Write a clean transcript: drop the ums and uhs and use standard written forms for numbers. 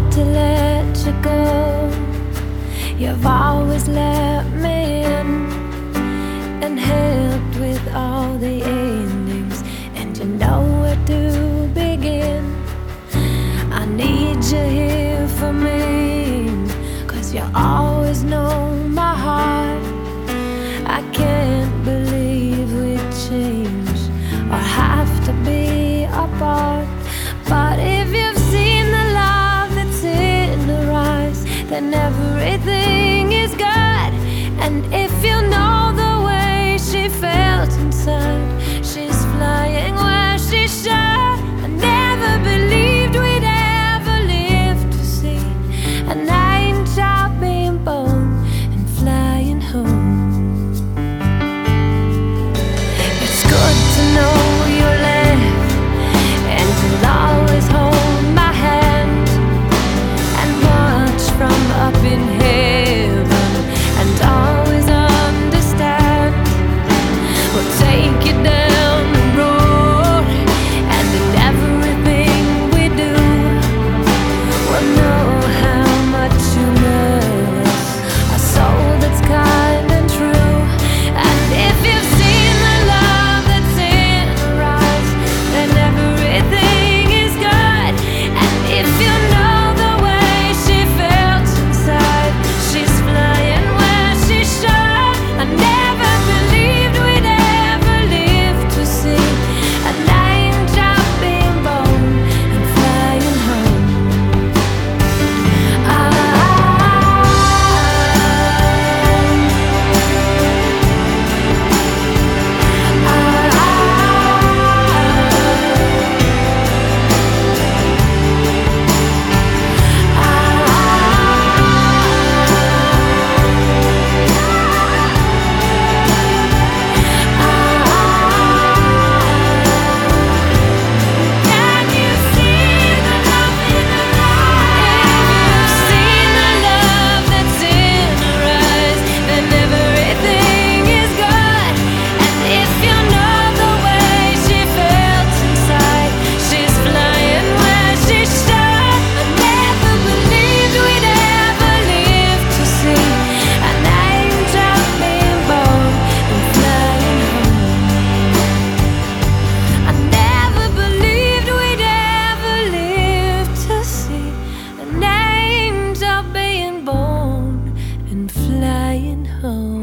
to let you go. You've always let me in and helped with all the endings, and you know where to begin. I need you here for me, 'cause you always know my heart. I can't believe we change or have to be apart. But if you've seen the love that's in her eyes, then everything is good. And if you know the way she felt inside, she's flying where she should. I never believed we'd ever live to see an angel being born and flying home. It's good to know you live, and you'll always hold my hand and watch from up in heaven, and always understand. We'll take you down the road, and in everything we do, we'll know how much you love us, a soul that's kind and true. And if you've seen the love that's in her eyes, then everything is good. And if you know the way she felt inside, she's flying where she should. I never believed we'd ever live to see an angel being born and flying home. Can you see the love in her eyes? If you've seen the love that's in her eyes, then everything is good. And if you know the way she felt inside, she's flying where she should. I never believed we'd ever live to see an angel being born and flying home. I never believed we'd ever live to see an angel being born and flying home.